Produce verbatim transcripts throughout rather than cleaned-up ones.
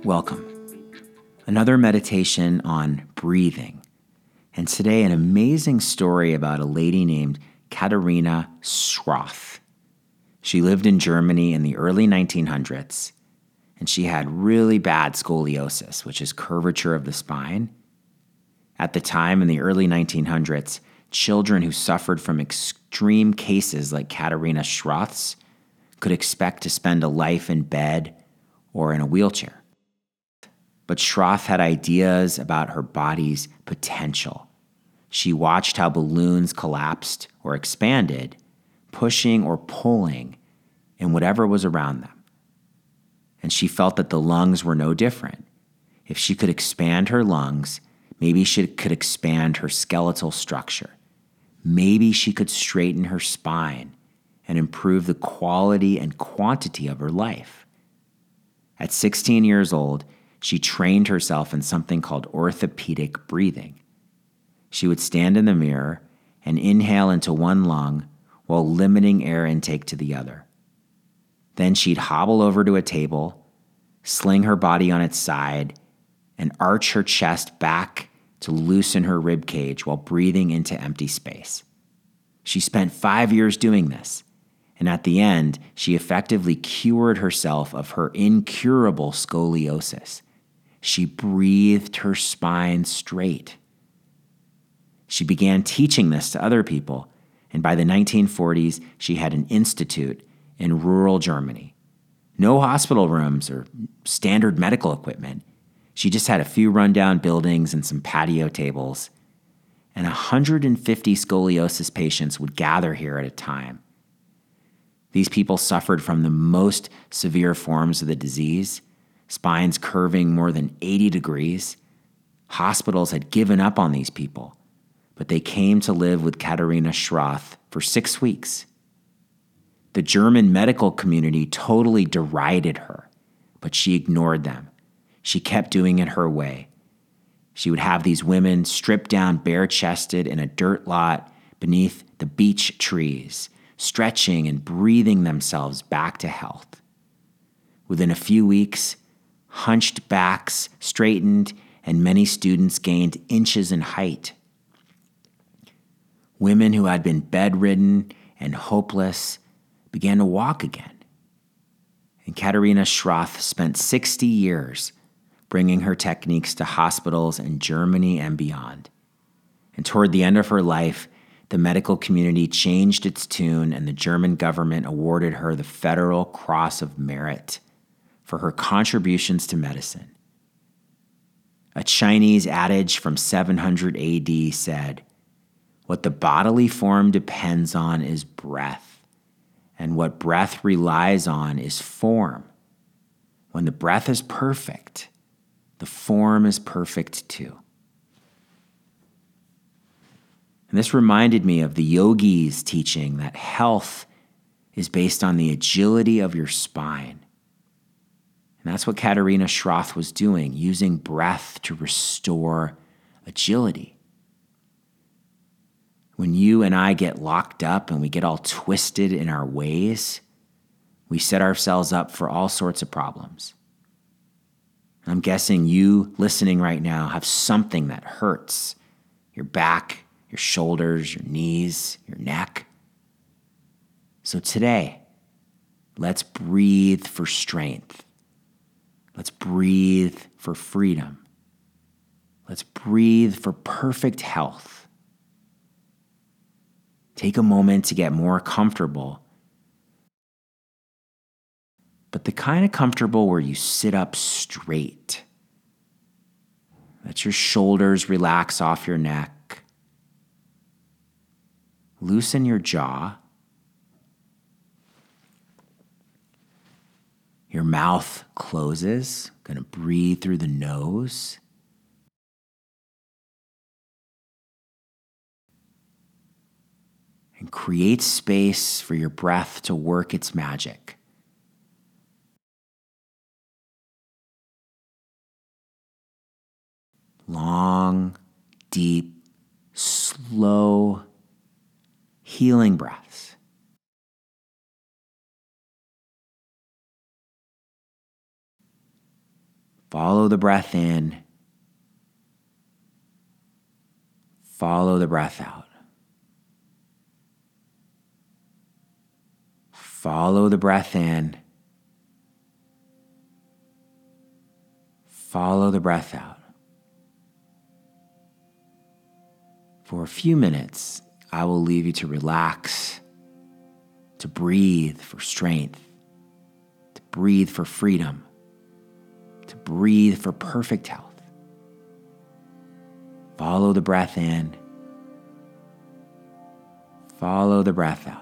Welcome. Another meditation on breathing. And today, an amazing story about a lady named Katharina Schroth. She lived in Germany in the early nineteen hundreds, and she had really bad scoliosis, which is curvature of the spine. At the time, in the early nineteen hundreds, children who suffered from extreme cases like Katharina Schroth's could expect to spend a life in bed or in a wheelchair. But Schroth had ideas about her body's potential. She watched how balloons collapsed or expanded, pushing or pulling in whatever was around them. And she felt that the lungs were no different. If she could expand her lungs, maybe she could expand her skeletal structure. Maybe she could straighten her spine and improve the quality and quantity of her life. At sixteen years old, she trained herself in something called orthopedic breathing. She would stand in the mirror and inhale into one lung while limiting air intake to the other. Then she'd hobble over to a table, sling her body on its side, and arch her chest back to loosen her rib cage while breathing into empty space. She spent five years doing this, and at the end, she effectively cured herself of her incurable scoliosis. She breathed her spine straight. She began teaching this to other people, and by the nineteen forties, she had an institute in rural Germany. No hospital rooms or standard medical equipment. She just had a few rundown buildings and some patio tables, and one hundred fifty scoliosis patients would gather here at a time. These people suffered from the most severe forms of the disease, spines curving more than eighty degrees. Hospitals had given up on these people, but they came to live with Katharina Schroth for six weeks. The German medical community totally derided her, but she ignored them. She kept doing it her way. She would have these women stripped down bare-chested in a dirt lot beneath the beech trees, stretching and breathing themselves back to health. Within a few weeks, hunched backs straightened, and many students gained inches in height. Women who had been bedridden and hopeless began to walk again. And Katharina Schroth spent sixty years bringing her techniques to hospitals in Germany and beyond. And toward the end of her life, the medical community changed its tune, and the German government awarded her the Federal Cross of Merit for her contributions to medicine. A Chinese adage from seven hundred A D said, "What the bodily form depends on is breath, and what breath relies on is form. When the breath is perfect, the form is perfect too." And this reminded me of the yogis' teaching that health is based on the agility of your spine. And that's what Katharina Schroth was doing, using breath to restore agility. When you and I get locked up and we get all twisted in our ways, we set ourselves up for all sorts of problems. I'm guessing you listening right now have something that hurts. Your back, your shoulders, your knees, your neck. So today, let's breathe for strength. Let's breathe for freedom. Let's breathe for perfect health. Take a moment to get more comfortable, but the kind of comfortable where you sit up straight. Let your shoulders relax off your neck. Loosen your jaw. Your mouth closes. Going to breathe through the nose. And create space for your breath to work its magic. Long, deep, slow, healing breaths. Follow the breath in. Follow the breath out. Follow the breath in. Follow the breath out. For a few minutes, I will leave you to relax, to breathe for strength, to breathe for freedom, to breathe for perfect health. Follow the breath in. Follow the breath out.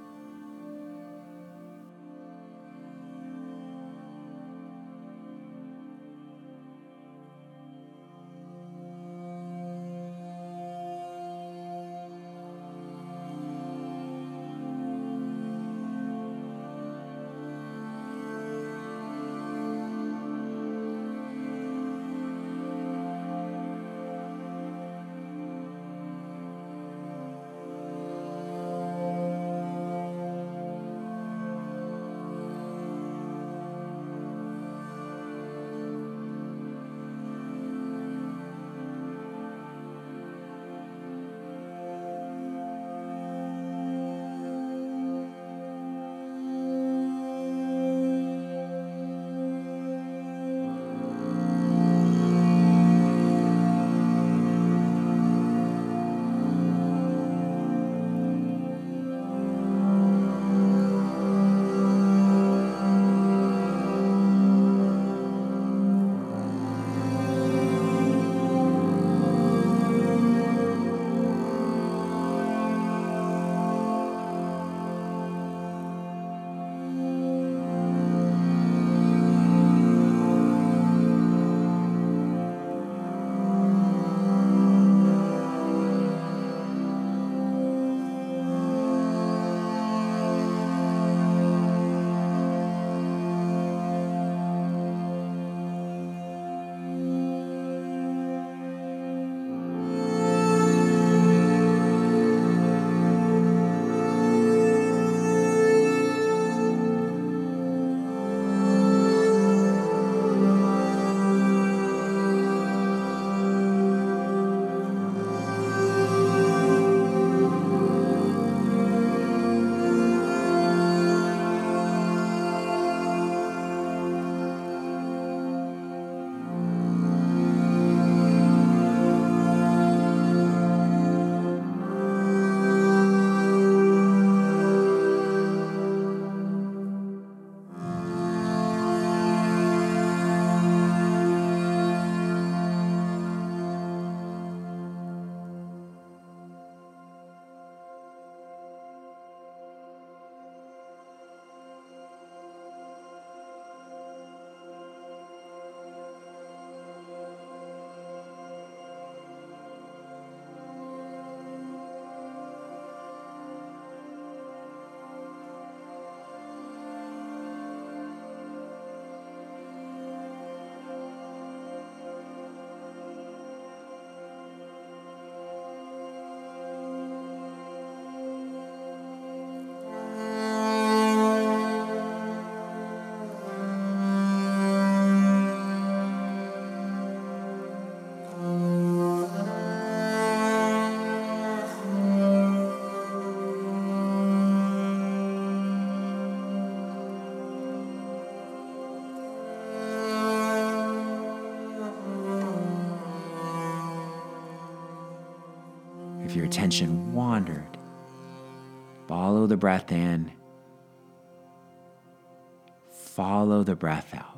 If your attention wandered, follow the breath in, follow the breath out.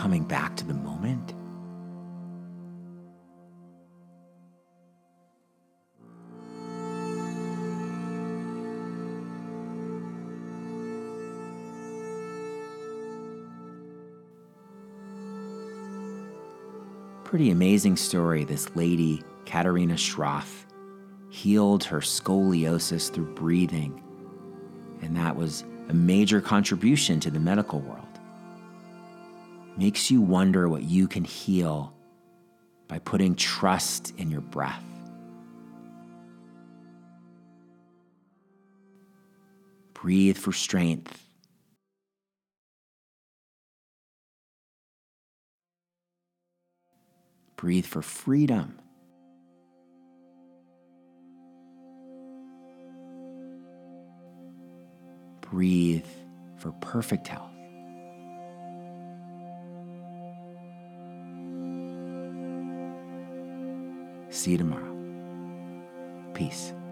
coming back to the moment. Pretty amazing story. This lady, Katerina Schroth, healed her scoliosis through breathing, and that was a major contribution to the medical world. Makes you wonder what you can heal by putting trust in your breath. Breathe for strength. Breathe for freedom. Breathe for perfect health. See you tomorrow. Peace.